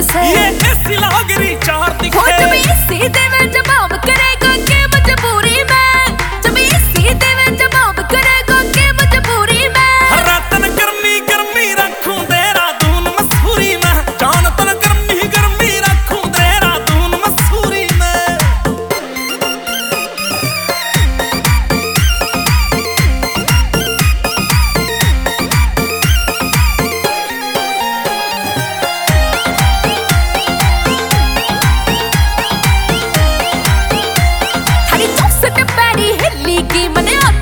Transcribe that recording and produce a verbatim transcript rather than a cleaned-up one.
से। ये ऐसी लागरी चार दिखे हो जब इसी देवे जवाब करेगा के मजबूरी में, जब इसी देवे जवाब करेगा के मजबूरी में। हर रातन गर्मी गर्मी रखूं देहरादून मसूरी में, जान तन गर्मी गर्मी रखूं देहरादून मसूरी में। हरी चौसठ पैरी हिली की मने